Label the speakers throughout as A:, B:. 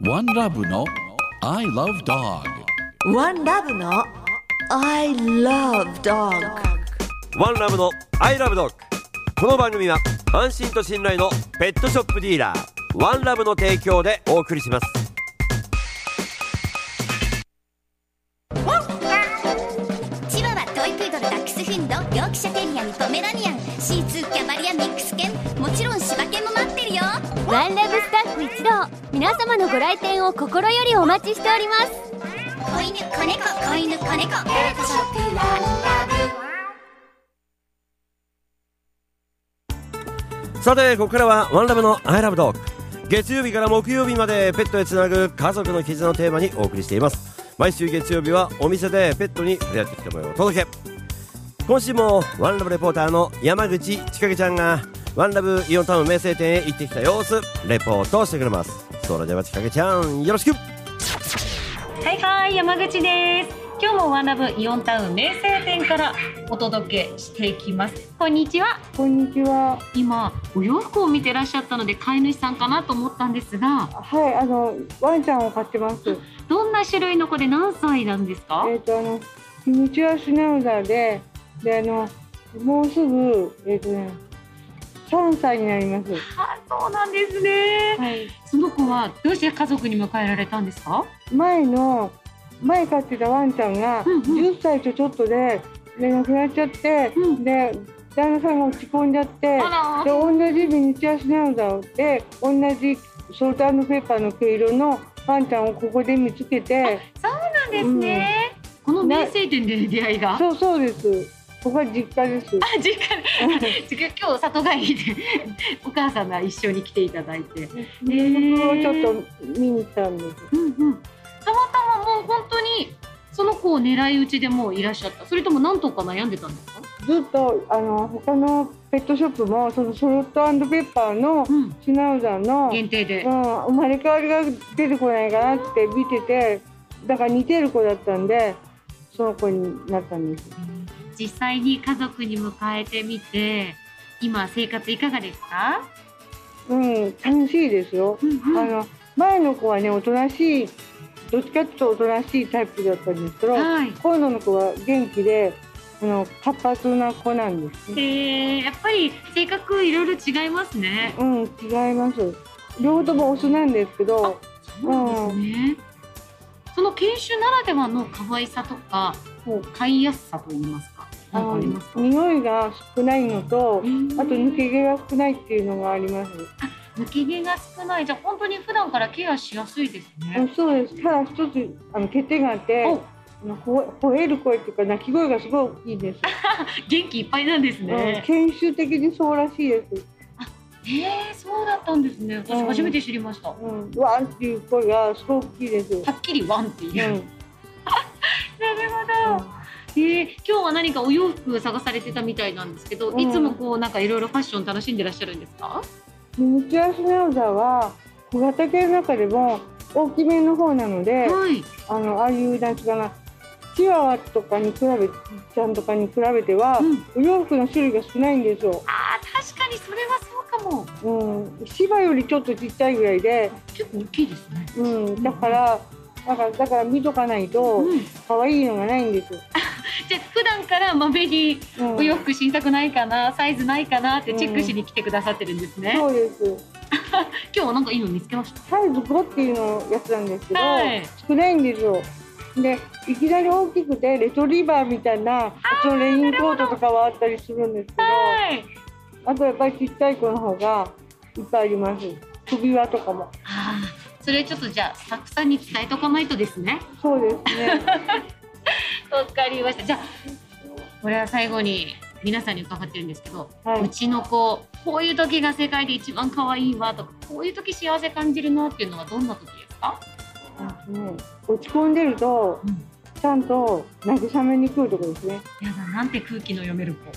A: ワンラブの I love dog。
B: ワンラブの I love dog。
C: ワンラブの I love dog。 この番組は安心と信頼のペットショップディーラーワンラブの提供でお送りします。
D: チワワ、トイプードル、ダックスフンド、ヨークシャテリアにポメラニアン、シーツー、キャバリア、ミックス犬、もちろん柴犬も待ってるよ。
E: ワンラブスタッフ一同、皆様のご来店を心よりお待ちしております。
D: 子犬、子猫、子犬、子猫、ペットショップワンラ
C: さてここからはワンラブの I love dog。 月曜日から木曜日までペットへつなぐ家族の絆のテーマにお送りしています。毎週月曜日はお店でペットに触れ合ってきた模様をお届け。今週もワンラブレポーターの山口千景ちゃんがワンラブイオンタウン名声店へ行ってきた様子レポートしてくれます。それでは千景ちゃんよろしく。
F: はいはい、山口です。今日もワンラブイオンタウン名声店からお届けしていきます。こんにちは。
G: こんにちは。
F: 今お洋服を見てらっしゃったので飼い主さんかなと思ったんですが、
G: はい、ワンちゃんを飼ってます。
F: どんな種類の子で何歳なんですか？
G: ミニチュアシュナウザーで、もうすぐ3歳になります。
F: そうなんですね、はい、その子はどうして家族に迎えられたんですか？
G: 前飼ってたワンちゃんが10歳とちょっとで亡くなっちゃって、で旦那さんが落ち込んじゃって、で同じミニチュアシュナウザーで同じソルト&ペッパーの毛色のワンちゃんをここで見つけて。
F: そうなんですね、この名声店で出会いが。
G: そうです。ここは実家です。
F: 実家今日里帰りでお母さんが一緒に来ていただいて、
G: 僕をちょっと見に来たんです。
F: たまたまもう本当にその子を狙い撃ちでもういらっしゃった。それとも何とか悩んでたんですか？
G: ずっと他のペットショップもそのソルト&ペッパーのシュナウザーの
F: 限定で、
G: 生まれ変わりが出てこないかなって見てて、だから似てる子だったんでその子になったんです。
F: 実際に家族に迎えてみて今生活いかがですか？
G: 楽しいですよ。前の子はねおとなしい、どっちかっていうとおとなしいタイプだったんですけど、今度の子は元気で活発な子なんですね。
F: やっぱり性格いろいろ違いますね。
G: 違います。両方ともオスなんですけど。
F: そうなんですね。その犬種ならではの可愛さとか飼いやすさといいますか、ありますか？
G: 匂いが少ないのと、あと抜け毛が少ないっていうのがあります。
F: 抜け毛が少ない。じゃあ本当に普段からケアしやすいですね。
G: そうです。ただ一つ欠点があって、吠える声というか鳴き声がすごい大きいです。
F: 元気いっぱいなんですね。
G: 犬種的にそうらしいです。
F: そうだったんですね。私初めて知りました。
G: ワンっていう声がすごい大きいです。
F: はっきりワンっていう。なるほど。今日は何かお洋服探されてたみたいなんですけど、いつもなんかいろいろファッション楽しんでらっしゃるんですか？
G: ミニチュアシュナウザーは小型犬の中でも大きめの方なので、ああいうなんていうかな、チワワとかに比べちゃんとかに比べては、お洋服の種類が少ないんですよ。
F: 確かにそれはそうかも。
G: 柴よりちょっとちっちゃいぐらいで、
F: 結構大きいですね。
G: だから見とかないと可愛いのがないんです。
F: じゃあ普段からまめにお洋服新作ないかな、サイズないかなってチェックしに来てくださってるんですね。
G: そうです。
F: 今日はなんかいいの見つけました。
G: サイズ5っていうのやつなんですけど、少ないんですよ。でいきなり大きくてレトリバーみたいなレインコートとかはあったりするんですけど、あとやっぱりちっちゃい子の方がいっぱいあります。首輪とかも。
F: それちょっとじゃあスタッフさんに伝えとかないとですね。
G: そうですね。
F: わかりました。じゃあこれは最後に皆さんに伺ってるんですけど、うちの子こういう時が世界で一番可愛いわとか、こういう時幸せ感じるなっていうのはどんな時ですか？
G: 落ち込んでると、ちゃんと慰めに来るところですね。
F: やだ、なんて空気の読める子。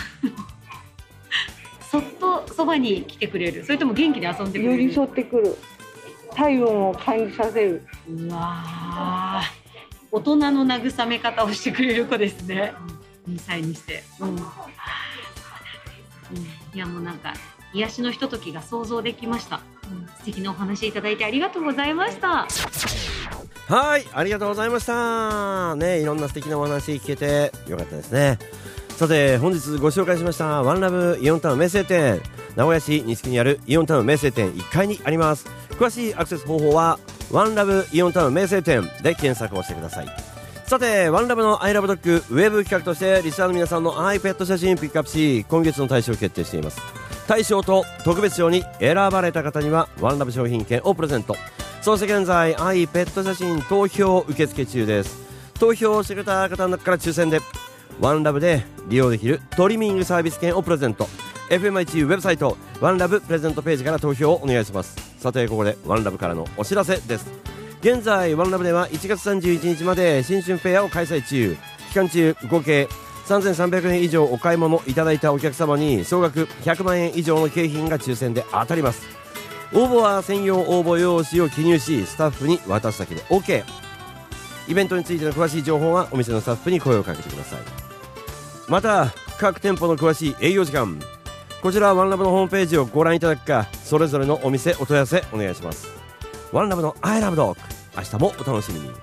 F: そっとそばに来てくれる。それとも元気で遊んでくれる。
G: 寄り添ってくる。体温を感じさせる。
F: うわー、大人の慰め方をしてくれる子ですね。2歳にして。いやもうなんか癒しのひとときが想像できました。 素敵なお話いただいてありがとうございました。
C: はい、ありがとうございましたね。いろんな素敵なお話聞けてよかったですね。さて本日ご紹介しましたワンラブイオンタウン名声店、名古屋市西区にあるイオンタウン名声店1階にあります。詳しいアクセス方法はワンラブイオンタウン名声店で検索をしてください。さてワンラブのアイラブドッグウェブ企画としてリスナーの皆さんの iPad 写真ピックアップし、今月の大賞を決定しています。大賞と特別賞に選ばれた方にはワンラブ商品券をプレゼント。そして現在 iPad 写真投票受付中です。投票してくれた方の中から抽選でワンラブで利用できるトリミングサービス券をプレゼント。 FMIT ウェブサイトワンラブプレゼントページから投票をお願いします。さてここでワンラブからのお知らせです。現在ワンラブでは1月31日まで新春フェアを開催中。期間中合計3300円以上お買い物いただいたお客様に総額100万円以上の景品が抽選で当たります。応募は専用応募用紙を記入しスタッフに渡すだけで OK。 イベントについての詳しい情報はお店のスタッフに声をかけてください。また各店舗の詳しい営業時間、こちらはワンラブのホームページをご覧いただくか、それぞれのお店お問い合わせお願いします。ワンラブのアイラブドッグ、明日もお楽しみに。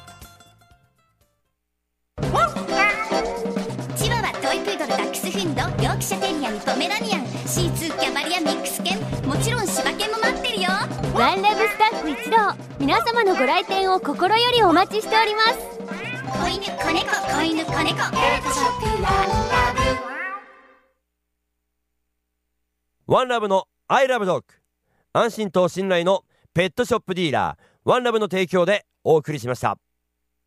D: チワワ、トイプードル、ダックスフンド、ヨークシャテリアにポメラニアン、シーツー、キャバリア、ミックス犬、もちろん柴犬も待ってるよ。
E: ワンラブスタッフ一同、皆様のご来店を心よりお待ちしております。
D: 子犬、子猫、子犬、子猫、ペットショップワンラ
C: ブ。ワンラブのアイラブドッグ、安心と信頼のペットショップディーラーワンラブの提供でお送りしました。